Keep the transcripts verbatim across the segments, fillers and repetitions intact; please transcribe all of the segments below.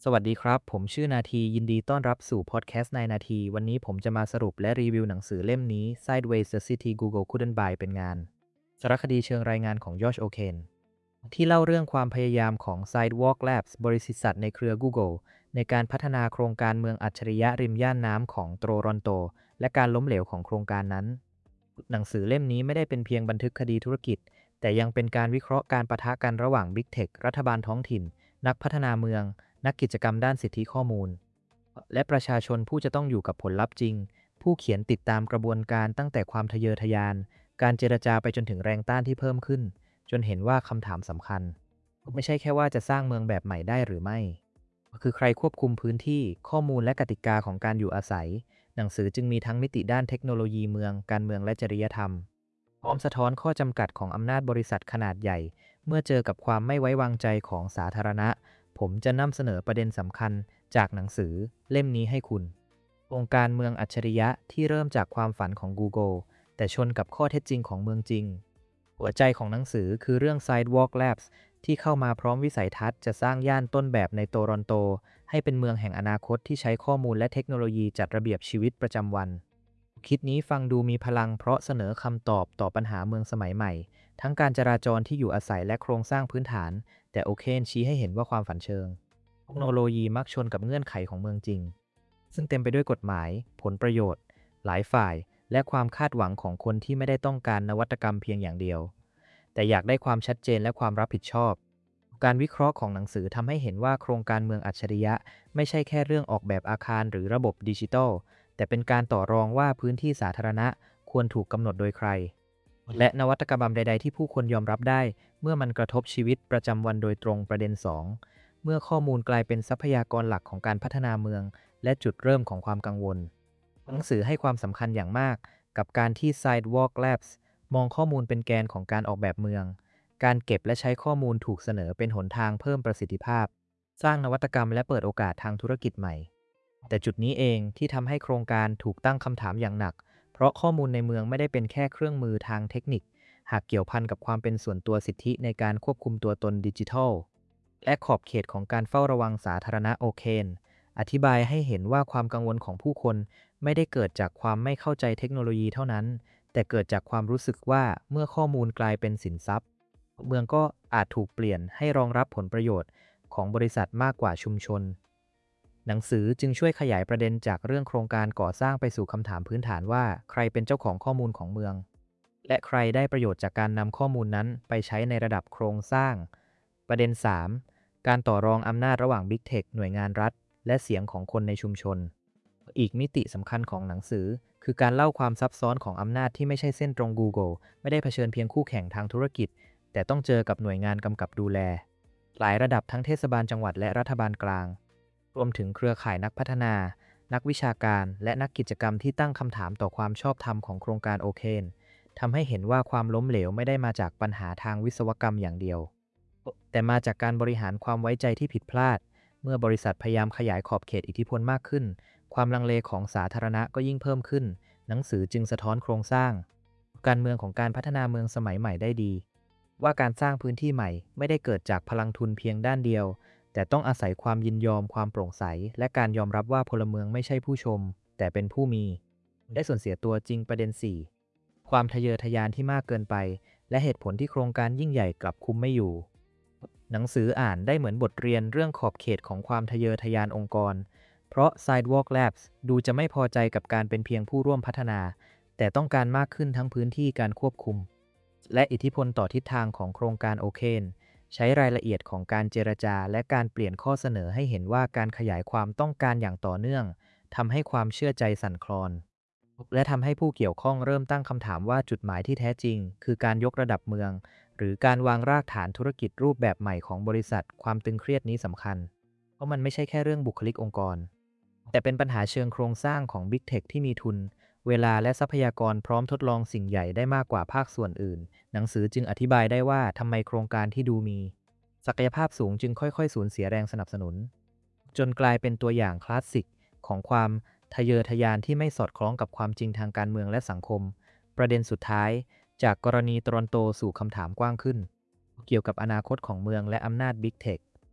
สวัสดีครับผมชื่อนาทียินดีต้อนรับสู่พอดแคสต์ในนาทีวันนี้ผมจะมาสรุปและรีวิวหนังสือเล่มนี้ Sideways: The City Google Couldn't Buy เป็นงานสารคดีเชิงรายงานของยอชโอเคนที่เล่าเรื่องความพยายามของ Sidewalk Labs บริษัทในเครือ Google ในการพัฒนาโครงการเมืองอัจฉริยะริมย่านน้ำของโตรอนโตและการล้มเหลวของโครงการนั้นหนังสือเล่มนี้ไม่ได้เป็นเพียงบันทึกคดีธุรกิจแต่ยังเป็นการวิเคราะห์การปะทะกันระหว่าง Big Tech รัฐบาลท้องถิ่นนักพัฒนาเมือง นักกิจกรรมด้านสิทธิข้อมูลและประชาชนผู้จะต้องอยู่กับผลลัพธ์จริงผู้เขียนติดตามกระบวนการตั้งแต่ความทะเยอทะยานการเจรจาไปจนถึงแรงต้านที่เพิ่มขึ้นจนเห็นว่าคำถามสำคัญไม่ใช่แค่ว่าจะสร้างเมืองแบบใหม่ได้หรือไม่คือใครควบคุมพื้นที่ข้อมูลและกติกาของการอยู่อาศัยหนังสือจึงมีทั้งมิติด้านเทคโนโลยีเมืองการเมืองและจริยธรรมพร้อมสะท้อนข้อจำกัดของอำนาจบริษัทขนาดใหญ่เมื่อเจอกับความไม่ไว้วางใจของสาธารณะ ผมจะนำเสนอประเด็นสำคัญจากหนังสือเล่มนี้ให้คุณองค์การเมืองอัจฉริยะที่เริ่มจากความฝันของ Google แต่ชนกับข้อเท็จจริงของเมืองจริงหัวใจของหนังสือคือเรื่อง Sidewalk Labs ที่เข้ามาพร้อมวิสัยทัศน์จะสร้างย่านต้นแบบในโตรอนโตให้เป็นเมืองแห่งอนาคตที่ใช้ข้อมูลและเทคโนโลยีจัดระเบียบชีวิตประจำวันคิดนี้ฟังดูมีพลังเพราะเสนอคำตอบต่อปัญหาเมืองสมัยใหม่ทั้งการจราจรที่อยู่อาศัยและโครงสร้างพื้นฐาน แต่โอเคนชี้ให้เห็นว่าความฝันเชิงเทคโนโลยีมักชนกับเงื่อนไขของเมืองจริงซึ่งเต็มไปด้วยกฎหมายผลประโยชน์หลายฝ่ายและความคาดหวังของคนที่ไม่ได้ต้องการนวัตกรรมเพียงอย่างเดียวแต่อยากได้ความชัดเจนและความรับผิดชอบการวิเคราะห์ของหนังสือทำให้เห็นว่าโครงการเมืองอัจฉริยะไม่ใช่แค่เรื่องออกแบบอาคารหรือระบบดิจิทัลแต่เป็นการต่อรองว่าพื้นที่สาธารณะควรถูกกำหนดโดยใครและนวัตกรรมใดๆที่ผู้คนยอมรับได้ เมื่อมันกระทบชีวิตประจำวันโดยตรงประเด็นสองเมื่อข้อมูลกลายเป็นทรัพยากรหลักของการพัฒนาเมืองและจุดเริ่มของความกังวลหนังสือให้ความสำคัญอย่างมากกับการที่ Sidewalk Labs มองข้อมูลเป็นแกนของการออกแบบเมืองการเก็บและใช้ข้อมูลถูกเสนอเป็นหนทางเพิ่มประสิทธิภาพสร้างนวัตกรรมและเปิดโอกาสทางธุรกิจใหม่แต่จุดนี้เองที่ทำให้โครงการถูกตั้งคำถามอย่างหนักเพราะข้อมูลในเมืองไม่ได้เป็นแค่เครื่องมือทางเทคนิค หากเกี่ยวพันกับความเป็นส่วนตัวสิทธิในการควบคุมตัวตนดิจิทัลและขอบเขตของการเฝ้าระวังสาธารณะโอเคนอธิบายให้เห็นว่าความกังวลของผู้คนไม่ได้เกิดจากความไม่เข้าใจเทคโนโลยีเท่านั้นแต่เกิดจากความรู้สึกว่าเมื่อข้อมูลกลายเป็นสินทรัพย์เมืองก็อาจถูกเปลี่ยนให้รองรับผลประโยชน์ของบริษัทมากกว่าชุมชนหนังสือจึงช่วยขยายประเด็นจากเรื่องโครงการก่อสร้างไปสู่คำถามพื้นฐานว่าใครเป็นเจ้าของข้อมูลของเมือง และใครได้ประโยชน์จากการนำข้อมูลนั้นไปใช้ในระดับโครงสร้าง ประเด็น สาม การต่อรองอำนาจระหว่าง Big Tech หน่วยงานรัฐ และเสียงของคนในชุมชน อีกมิติสำคัญของหนังสือคือการเล่าความซับซ้อนของอำนาจที่ไม่ใช่เส้นตรง Google ไม่ได้เผชิญเพียงคู่แข่งทางธุรกิจ แต่ต้องเจอกับหน่วยงานกำกับดูแล หลายระดับทั้งเทศบาลจังหวัดและรัฐบาลกลาง รวมถึงเครือข่ายนักพัฒนา นักวิชาการ และนักกิจกรรมที่ตั้งคำถามต่อความชอบธรรมของโครงการโอเคน ทำให้เห็นว่าความล้มเหลวไม่ได้มาจากปัญหาทางวิศวกรรมอย่างเดียว แต่มาจากการบริหารความไว้ใจที่ผิดพลาด เมื่อบริษัทพยายามขยายขอบเขตอิทธิพลมากขึ้น ความลังเลของสาธารณะก็ยิ่งเพิ่มขึ้น หนังสือจึงสะท้อนโครงสร้าง การเมืองของการพัฒนาเมืองสมัยใหม่ได้ดี ว่าการสร้างพื้นที่ใหม่ไม่ได้เกิดจากพลังทุนเพียงด้านเดียว แต่ต้องอาศัยความยินยอมความโปร่งใส และการยอมรับว่าพลเมืองไม่ใช่ผู้ชม แต่เป็นผู้มี ได้ส่วนเสียตัวจริงประเด็น สี่ ความทะเยอทะยานที่มากเกินไป และเหตุผลที่โครงการยิ่งใหญ่กลับคุมไม่อยู่ หนังสืออ่านได้เหมือนบทเรียนเรื่องขอบเขตของความทะเยอทะยานองค์กร เพราะ Sidewalk Labs ดูจะไม่พอใจกับการเป็นเพียงผู้ร่วมพัฒนา แต่ต้องการมากขึ้นทั้งพื้นที่การควบคุม และอิทธิพลต่อทิศทางของโครงการโอเคนใช้รายละเอียดของการเจรจาและการเปลี่ยนข้อเสนอให้เห็นว่าการขยายความต้องการอย่างต่อเนื่องทำให้ความเชื่อใจสั่นคลอน และทำให้ผู้เกี่ยวข้องเริ่มตั้งคำถามว่าจุดหมายที่แท้จริงคือการยกระดับเมืองหรือการวางรากฐานธุรกิจรูปแบบใหม่ของบริษัทความตึงเครียดนี้สำคัญเพราะมันไม่ใช่แค่เรื่องบุคลิกองค์กรแต่เป็นปัญหาเชิงโครงสร้างของ Big Tech ที่มีทุนเวลาและทรัพยากรพร้อมทดลองสิ่งใหญ่ได้มากกว่าภาคส่วนอื่นหนังสือจึงอธิบายได้ว่าทำไมโครงการที่ดูมีศักยภาพสูงจึงค่อยๆสูญเสียแรงสนับสนุนจนกลายเป็นตัวอย่างคลาสสิกของความ ทะเยอทะยานที่ไม่สอดคล้องกับความจริงทางการเมืองและสังคม ประเด็นสุดท้ายจากกรณีโตรอนโตสู่คำถามกว้างขึ้น เกี่ยวกับอนาคตของเมืองและอำนาจ Big Tech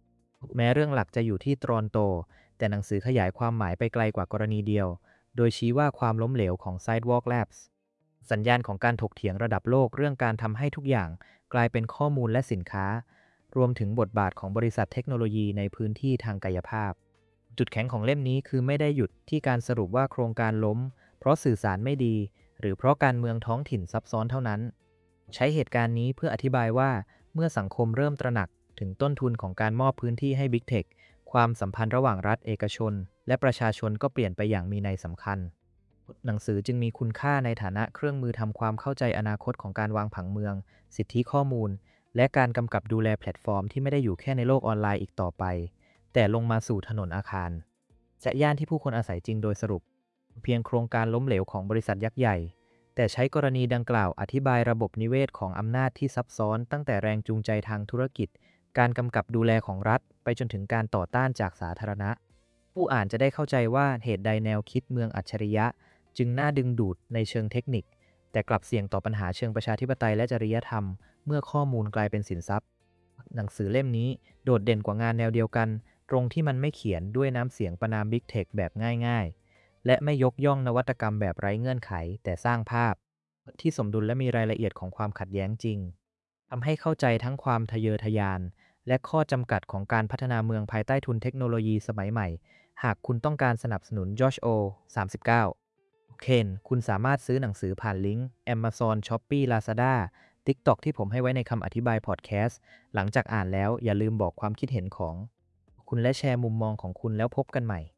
แม้เรื่องหลักจะอยู่ที่ตรอนโตแต่หนังสือขยายความหมายไปไกลกว่ากรณีเดียวโดยชี้ว่าความล้มเหลวของ Sidewalk Labs สัญญาณของการถกเถียงระดับโลกเรื่องการทำให้ทุกอย่างกลายเป็นข้อมูลและสินค้ารวมถึงบทบาทของบริษัทเทคโนโลยีในพื้นที่ทางกายภาพจุดแข็งของเล่มนี้คือไม่ได้หยุดที่การสรุปว่าโครงการล้มเพราะสื่อสารไม่ดีหรือเพราะการเมืองท้องถิ่นซับซ้อนเท่านั้นใช้เหตุการณ์นี้เพื่ออธิบายว่าเมื่อสังคมเริ่มตระหนักถึงต้นทุนของการมอบพื้นที่ให้ Big Tech ความสัมพันธ์ระหว่างรัฐเอกชนและประชาชนก็เปลี่ยนไปอย่างมีนัยสำคัญหนังสือจึงมีคุณค่าในฐานะเครื่องมือทำความเข้าใจอนาคตของการวางผังเมืองสิทธิข้อมูลและการกำกับดูแลแพลตฟอร์มที่ไม่ได้อยู่แค่ในโลกออนไลน์อีกต่อไปแต่ลงมาสู่ถนนอาคารและย่านที่ผู้คนอาศัยจริงโดยสรุปเพียงโครงการล้มเหลวของบริษัทยักษ์ใหญ่แต่ใช้กรณีดังกล่าวอธิบายระบบนิเวศของอำนาจที่ซับซ้อนตั้งแต่แรงจูงใจทางธุรกิจการกำกับดูแลของรัฐไปจนถึงการต่อต้านจากสาธารณะผู้อ่านจะได้เข้าใจว่าเหตุใดแนวคิดเมืองอัจฉริยะจึงน่าดึงดูดในเชิงเทคนิคแต่กลับเสี่ยงต่อปัญหาเชิงประชาธิปไตยและจริยธรรมเมื่อข้อมูลกลายเป็นสินทรัพย์หนังสือเล่มนี้โดดเด่นกว่างานแนวเดียวกันตรงที่มันไม่เขียนด้วยน้ำเสียงประนาม Big Tech แบบง่ายๆและไม่ยกย่องนวัตกรรมแบบไร้เงื่อนไขแต่สร้างภาพที่สมดุลและมีรายละเอียดของความขัดแย้งจริงทำให้เข้าใจทั้งความทะเยอทะยานและข้อจำกัดของการพัฒนาเมืองภายใต้ทุนเทคโนโลยีสมัยใหม่หากคุณต้องการสนับสนุน Josh O สามสิบเก้าเคนคุณสามารถซื้อหนังสือผ่านลิงก์ Amazon Shopee Lazada TikTok ที่ผมให้ไว้ในคำอธิบายพอดแคสต์หลังจากอ่านแล้วอย่าลืมบอกความคิดเห็นของคุณและแชร์มุมมองของคุณแล้วพบกันใหม่